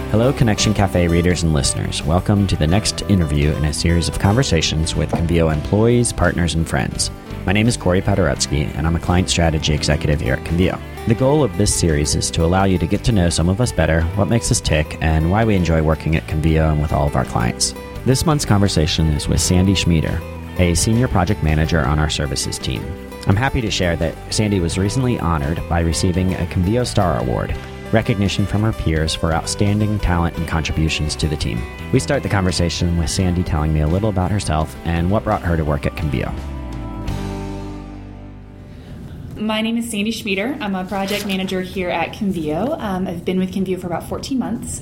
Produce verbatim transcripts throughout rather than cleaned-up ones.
Hello, Connection Cafe readers and listeners. Welcome to the next interview in a series of conversations with Convio employees, partners, and friends. My name is Corey Paderewski, and I'm a client strategy executive here at Convio. The goal of this series is to allow you to get to know some of us better, what makes us tick, and why we enjoy working at Convio and with all of our clients. This month's conversation is with Sandy Schmieder, a senior project manager on our services team. I'm happy to share that Sandy was recently honored by receiving a Convio Star Award, recognition from her peers for outstanding talent and contributions to the team. We start the conversation with Sandy telling me a little about herself and what brought her to work at Convio. My name is Sandy Schmieder. I'm a project manager here at Convio. Um, I've been with Convio for about fourteen months.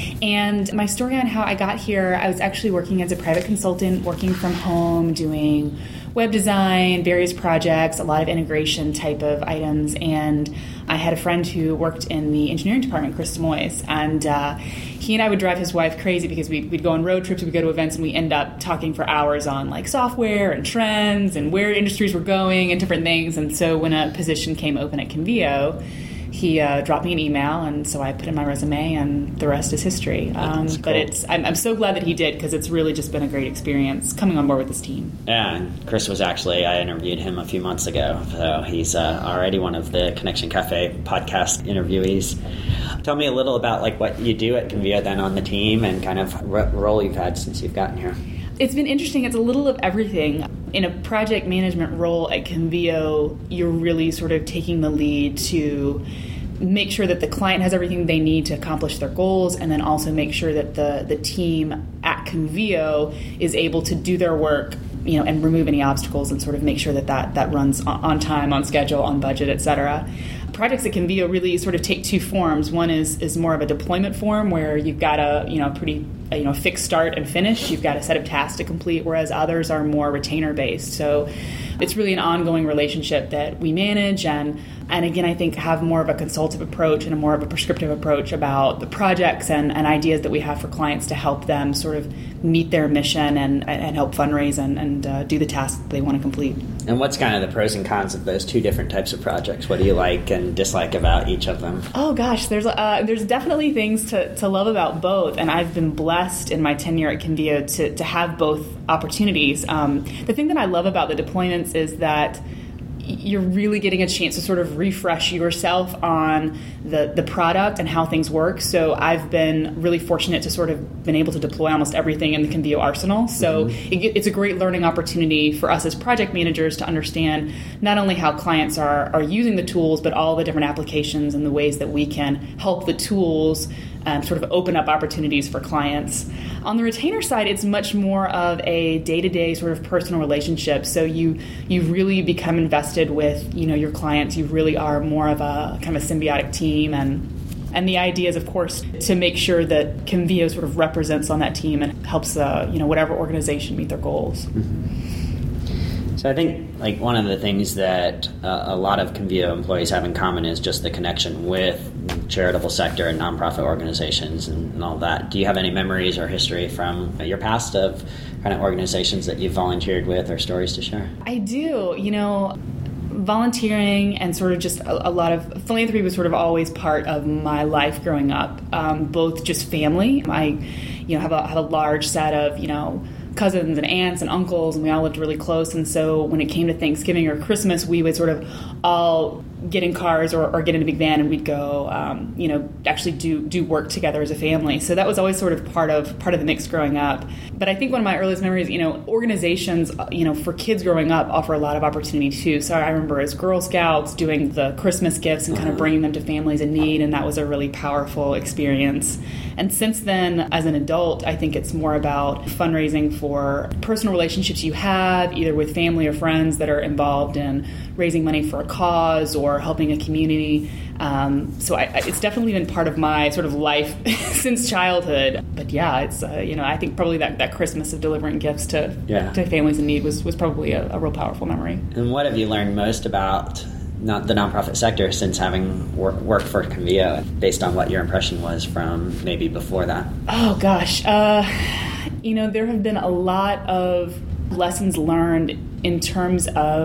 And my story on how I got here, I was actually working as a private consultant, working from home, doing web design, various projects, a lot of integration type of items. And I had a friend who worked in the engineering department, Chris Demois, and uh, he and I would drive his wife crazy because we'd, we'd go on road trips, we'd go to events, and we end up talking for hours on like software and trends and where industries were going and different things. And so when a position came open at Convio, he uh, dropped me an email, and so I put in my resume, and the rest is history. Um, cool. But it's I'm, I'm so glad that he did, because it's really just been a great experience coming on board with this team. Yeah, and Chris was actually, I interviewed him a few months ago, so he's uh, already one of the Connection Cafe podcast interviewees. Tell me a little about like what you do at Convio then on the team, and kind of what role you've had since you've gotten here. It's been interesting. It's a little of everything. In a project management role at Convio, you're really sort of taking the lead to make sure that the client has everything they need to accomplish their goals, and then also make sure that the, the team at Convio is able to do their work, you know, and remove any obstacles and sort of make sure that that, that runs on time, on schedule, on budget, et cetera. Projects at Convio really sort of take two forms. One is is more of a deployment form, where you've got a you know pretty you know fixed start and finish. You've got a set of tasks to complete, whereas others are more retainer based. So it's really an ongoing relationship that we manage, and and again, I think have more of a consultative approach and a more of a prescriptive approach about the projects and, and ideas that we have for clients to help them sort of meet their mission and, and help fundraise and, and uh, do the tasks that they want to complete. And what's kind of the pros and cons of those two different types of projects? What do you like and dislike about each of them? Oh gosh, there's uh, there's definitely things to, to love about both, and I've been blessed in my tenure at Convio to, to have both opportunities. Um, the thing that I love about the deployments is that you're really getting a chance to sort of refresh yourself on the, the product and how things work. So I've been really fortunate to sort of been able to deploy almost everything in the Convio arsenal. So mm-hmm. it, it's a great learning opportunity for us as project managers to understand not only how clients are, are using the tools, but all the different applications and the ways that we can help the tools Um, sort of open up opportunities for clients. On the retainer side, it's much more of a day-to-day sort of personal relationship. So you you really become invested with you know your clients. You really are more of a kind of a symbiotic team, and and the idea is, of course, to make sure that Convio sort of represents on that team and helps uh, you know whatever organization meet their goals. Mm-hmm. So I think like one of the things that uh, a lot of Convio employees have in common is just the connection with charitable sector and nonprofit organizations and, and all that. Do you have any memories or history from your past of kind of organizations that you've volunteered with or stories to share? I do. You know, volunteering and sort of just a, a lot of philanthropy was sort of always part of my life growing up, um, both just family. I, you know, have a, have a large set of, you know, cousins and aunts and uncles, and we all lived really close. And so when it came to Thanksgiving or Christmas, we would sort of all get in cars or, or get in a big van, and we'd go, um, you know, actually do do work together as a family. So that was always sort of part of part of the mix growing up. But I think one of my earliest memories, you know, organizations, you know, for kids growing up offer a lot of opportunity too. So I remember as Girl Scouts doing the Christmas gifts and kind of bringing them to families in need, and that was a really powerful experience. And since then, as an adult, I think it's more about fundraising for personal relationships you have, either with family or friends that are involved in raising money for a cause or helping a community. Um, so I, it's definitely been part of my sort of life since childhood. But yeah, it's uh, you know I think probably that, that Christmas of delivering gifts to yeah. to families in need was, was probably a, a real powerful memory. And what have you learned most about not the nonprofit sector since having wor- worked for Convio, based on what your impression was from maybe before that? Oh gosh, uh, you know there have been a lot of lessons learned in terms of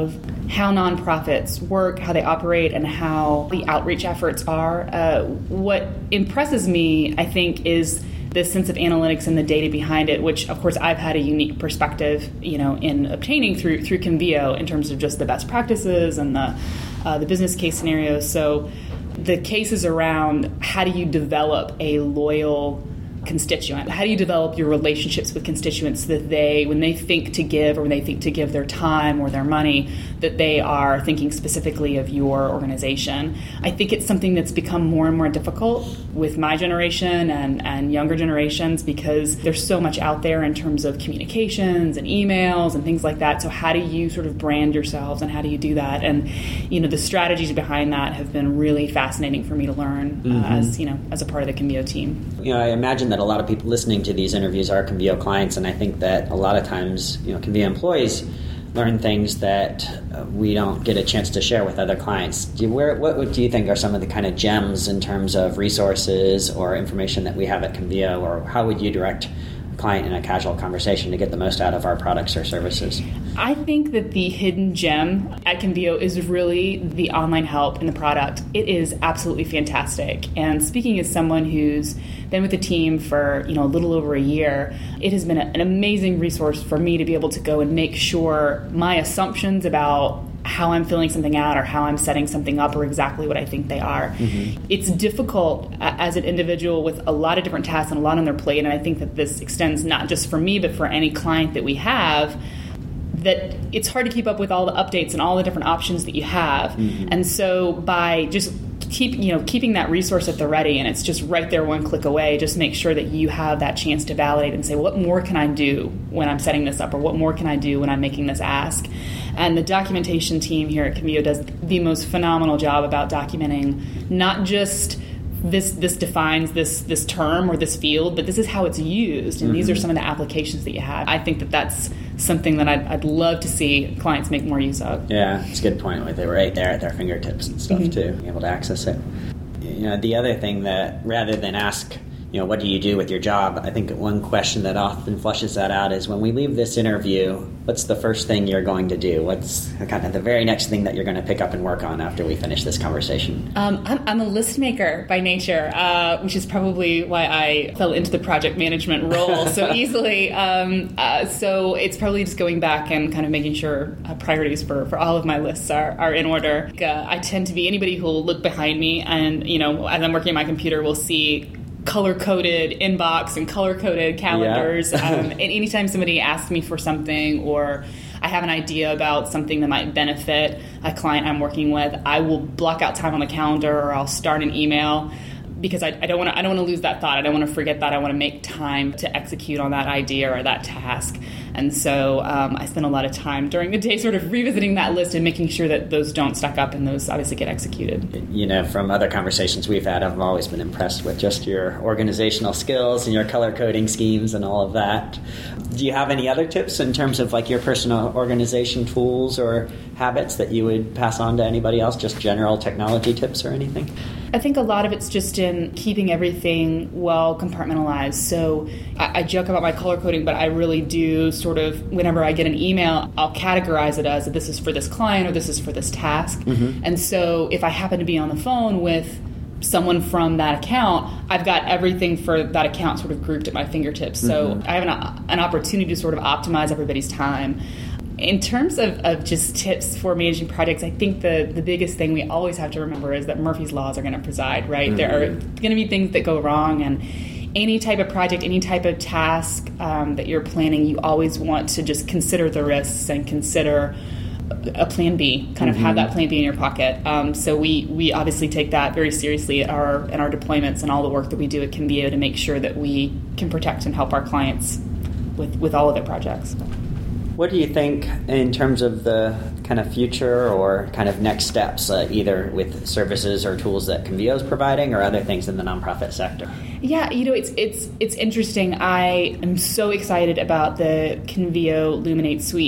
how nonprofits work, how they operate, and how the outreach efforts are. Uh, what impresses me, I think, is the sense of analytics and the data behind it, which, of course, I've had a unique perspective, you know, in obtaining through through Convio in terms of just the best practices and the uh, the business case scenarios. So the cases around how do you develop a loyal constituent? How do you develop your relationships with constituents so that they, when they think to give or when they think to give their time or their money, that they are thinking specifically of your organization? I think it's something that's become more and more difficult with my generation and, and younger generations because there's so much out there in terms of communications and emails and things like that. So how do you sort of brand yourselves and how do you do that? And, you know, the strategies behind that have been really fascinating for me to learn mm-hmm. uh, as, you know, as a part of the Convio team. You know, I imagine that a lot of people listening to these interviews are Convio clients, and I think that a lot of times, you know, Convio employees learn things that uh, we don't get a chance to share with other clients. Do you, where, what do you think are some of the kind of gems in terms of resources or information that we have at Convio, or how would you direct a client in a casual conversation to get the most out of our products or services? I think that the hidden gem at Convio is really the online help and the product. It is absolutely fantastic. And speaking as someone who's been with the team for, you know, a little over a year, it has been a, an amazing resource for me to be able to go and make sure my assumptions about how I'm filling something out or how I'm setting something up are exactly what I think they are. Mm-hmm. It's difficult as an individual with a lot of different tasks and a lot on their plate, and I think that this extends not just for me, but for any client that we have, that it's hard to keep up with all the updates and all the different options that you have. Mm-hmm. And so by just keep you know keeping that resource at the ready, and it's just right there one click away, just make sure that you have that chance to validate and say, what more can I do when I'm setting this up, or what more can I do when I'm making this ask? And the documentation team here at Convio does the most phenomenal job about documenting not just this this defines this this term or this field, but this is how it's used, and mm-hmm. these are some of the applications that you have. I think that that's something that I'd, I'd love to see clients make more use of. Yeah, it's a good point. Like, they were right there at their fingertips and stuff mm-hmm. too, being able to access it. You know, the other thing that, rather than ask, you know, what do you do with your job? I think one question that often flushes that out is, when we leave this interview, what's the first thing you're going to do? What's kind of the very next thing that you're going to pick up and work on after we finish this conversation? Um, I'm, I'm a list maker by nature, uh, which is probably why I fell into the project management role so easily. Um, uh, so it's probably just going back and kind of making sure uh, priorities for, for all of my lists are, are in order. Uh, I tend to be anybody who will look behind me and, you know, as I'm working on my computer, will see color-coded inbox and color-coded calendars. Yeah. um, and anytime somebody asks me for something, or I have an idea about something that might benefit a client I'm working with, I will block out time on the calendar, or I'll start an email, because I, I don't want to. I don't want to lose that thought. I don't want to forget that. I want to make time to execute on that idea or that task. And so um, I spend a lot of time during the day sort of revisiting that list and making sure that those don't stack up and those obviously get executed. You know, from other conversations we've had, I've always been impressed with just your organizational skills and your color coding schemes and all of that. Do you have any other tips in terms of like your personal organization tools or habits that you would pass on to anybody else, just general technology tips or anything? I think a lot of it's just in keeping everything well compartmentalized. So I, I joke about my color coding, but I really do sort of, whenever I get an email, I'll categorize it as this is for this client or this is for this task. Mm-hmm. And so if I happen to be on the phone with someone from that account, I've got everything for that account sort of grouped at my fingertips. So mm-hmm. I have an, an opportunity to sort of optimize everybody's time. In terms of, of just tips for managing projects, I think the, the biggest thing we always have to remember is that Murphy's Laws are going to preside, right? Mm-hmm. There are going to be things that go wrong, and any type of project, any type of task um, that you're planning, you always want to just consider the risks and consider a plan B, kind of mm-hmm. have that plan B in your pocket. Um, so we we obviously take that very seriously at our, in our deployments and all the work that we do at Convio to make sure that we can protect and help our clients with, with all of their projects. What do you think in terms of the kind of future or kind of next steps, uh, either with services or tools that Convio is providing or other things in the nonprofit sector? Yeah, you know, it's it's it's interesting. I am so excited about the Convio Luminate Suite.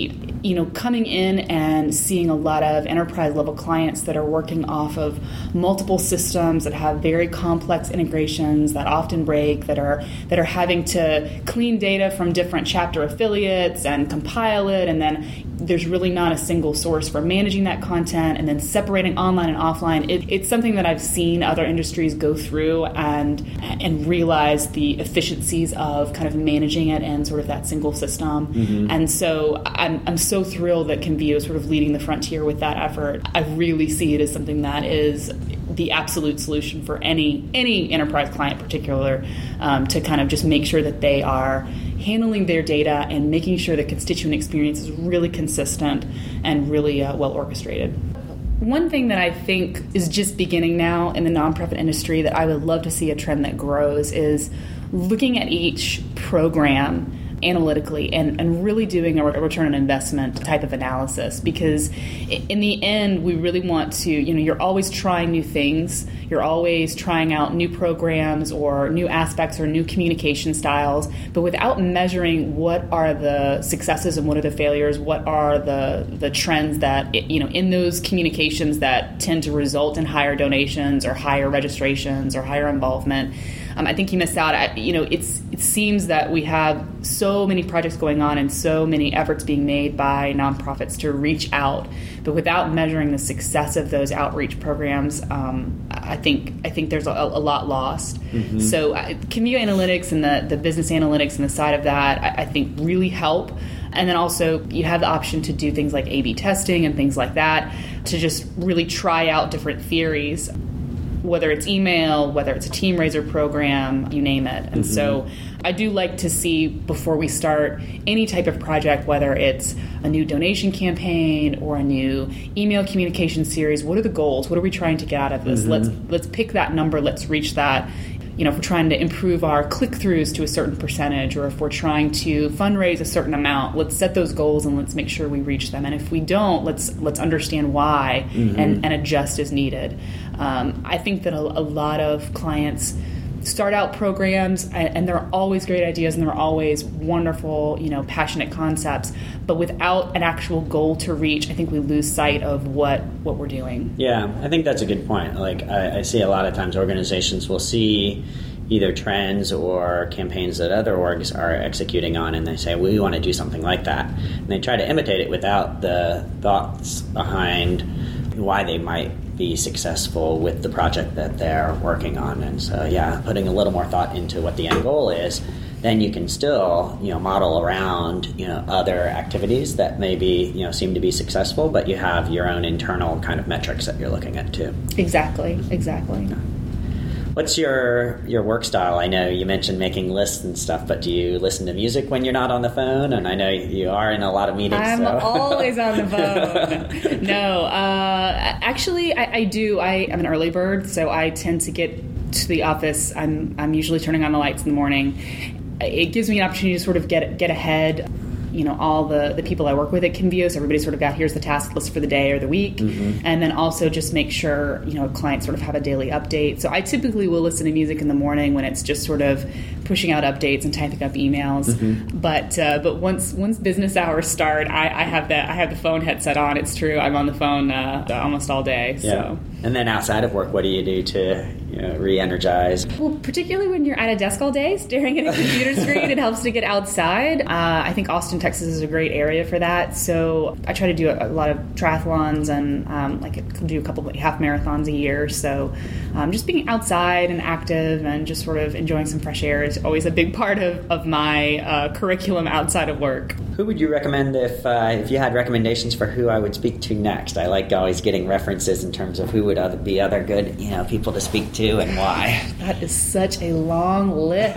you know, coming in and seeing a lot of enterprise level clients that are working off of multiple systems that have very complex integrations that often break, that are that are having to clean data from different chapter affiliates and compile it, and then there's really not a single source for managing that content, and then separating online and offline. It, it's something that I've seen other industries go through and and realize the efficiencies of kind of managing it in sort of that single system. Mm-hmm. And so I'm I'm so thrilled that Convio is sort of leading the frontier with that effort. I really see it as something that is the absolute solution for any any enterprise client in particular, um, to kind of just make sure that they are handling their data and making sure the constituent experience is really consistent and really uh, well orchestrated. One thing that I think is just beginning now in the nonprofit industry that I would love to see a trend that grows is looking at each program analytically and, and really doing a return on investment type of analysis, because in the end we really want to, you know, you're always trying new things, you're always trying out new programs or new aspects or new communication styles, but without measuring what are the successes and what are the failures, what are the the trends that, you know, in those communications that tend to result in higher donations or higher registrations or higher involvement. Um, I think you miss out. I, you know, it's it seems that we have so many projects going on and so many efforts being made by nonprofits to reach out, but without measuring the success of those outreach programs, um, I think I think there's a, a lot lost. Mm-hmm. So, uh, Convio Analytics and the the business analytics and the side of that, I, I think really help. And then also you have the option to do things like A B testing and things like that to just really try out different theories, whether it's email, whether it's a team raiser program, you name it. And mm-hmm. so I do like to see before we start any type of project, whether it's a new donation campaign or a new email communication series, what are the goals? What are we trying to get out of this? Mm-hmm. Let's let's pick that number. Let's reach that. You know, if we're trying to improve our click-throughs to a certain percentage, or if we're trying to fundraise a certain amount, let's set those goals and let's make sure we reach them. And if we don't, let's let's understand why mm-hmm. and, and adjust as needed. Um, I think that a, a lot of clients start out programs and, and they're always great ideas and they're always wonderful, you know, passionate concepts, but without an actual goal to reach, I think we lose sight of what, what we're doing. Yeah, I think that's a good point. Like I, I see a lot of times organizations will see either trends or campaigns that other orgs are executing on, and they say, we want to do something like that. And they try to imitate it without the thoughts behind why they might be successful with the project that they're working on. And so, yeah, putting a little more thought into what the end goal is, then you can still, you know, model around, you know, other activities that maybe, you know, seem to be successful, but you have your own internal kind of metrics that you're looking at too. Exactly, exactly. Yeah. What's your your work style? I know you mentioned making lists and stuff, but do you listen to music when you're not on the phone? And I know you are in a lot of meetings. I'm so. always on the phone. No, uh, actually, I, I do. I am an early bird, so I tend to get to the office. I'm I'm usually turning on the lights in the morning. It gives me an opportunity to sort of get get ahead. You know, all the, the people I work with at Convio, so everybody sort of got, here's the task list for the day or the week. Mm-hmm. And then also just make sure, you know, clients sort of have a daily update. So I typically will listen to music in the morning when it's just sort of pushing out updates and typing up emails. Mm-hmm. But uh, but once once business hours start, I, I have that I have the phone headset on. It's true, I'm on the phone uh, almost all day. So. Yeah. And then outside of work, what do you do to, you know, re-energize? Well, particularly when you're at a desk all day staring at a computer screen, it helps to get outside. Uh, I think Austin, Texas is a great area for that. So I try to do a, a lot of triathlons and um, like do a couple of half marathons a year. So um, just being outside and active and just sort of enjoying some fresh air is always a big part of, of my uh, curriculum outside of work. Who would you recommend if uh, if you had recommendations for who I would speak to next? I like always getting references in terms of who would other, be other good, you know, people to speak to and why. That is such a long list.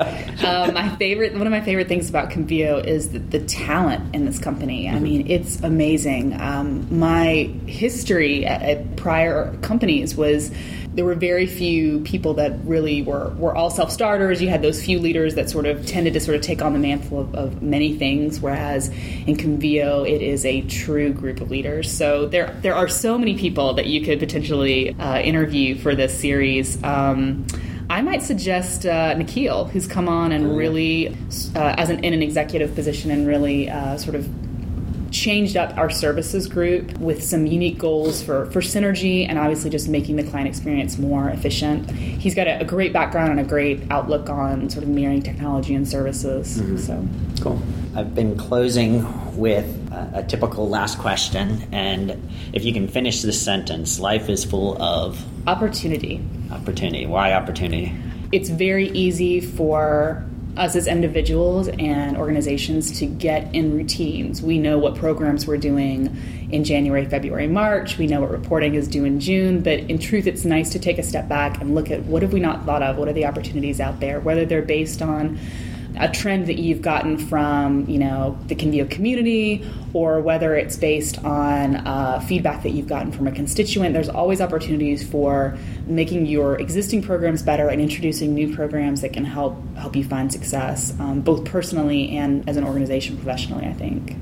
um, my favorite, one of my favorite things about Convio is the, the talent in this company. I mm-hmm. mean, it's amazing. Um, my history at, at prior companies was there were very few people that really were, were all self-starters. You had those few leaders that sort of tended to sort of take on the mantle of, of many things, whereas in Convio, it is a true group of leaders. So there there are so many people that you could potentially uh, interview for this series. Um, I might suggest uh, Nikhil, who's come on and really, uh, as an in an executive position, and really uh, sort of changed up our services group with some unique goals for, for synergy and obviously just making the client experience more efficient. He's got a, a great background and a great outlook on sort of marrying technology and services. Mm-hmm. So cool. I've been closing with a, a typical last question, and if you can finish this sentence, life is full of opportunity. Opportunity. Why opportunity? It's very easy for us as individuals and organizations to get in routines. We know what programs we're doing in January, February, March. We know what reporting is due in June. But in truth, it's nice to take a step back and look at what have we not thought of? What are the opportunities out there? Whether they're based on a trend that you've gotten from, you know, the Convio community, or whether it's based on uh, feedback that you've gotten from a constituent. There's always opportunities for making your existing programs better and introducing new programs that can help help you find success, um, both personally and as an organization professionally, I think.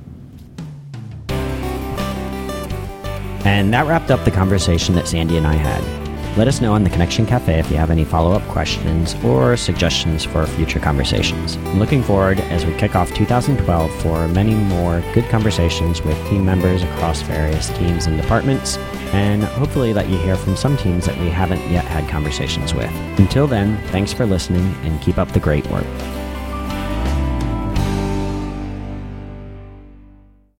And that wrapped up the conversation that Sandy and I had. Let us know on the Connection Cafe if you have any follow-up questions or suggestions for future conversations. I'm looking forward as we kick off two thousand twelve for many more good conversations with team members across various teams and departments, and hopefully let you hear from some teams that we haven't yet had conversations with. Until then, thanks for listening and keep up the great work.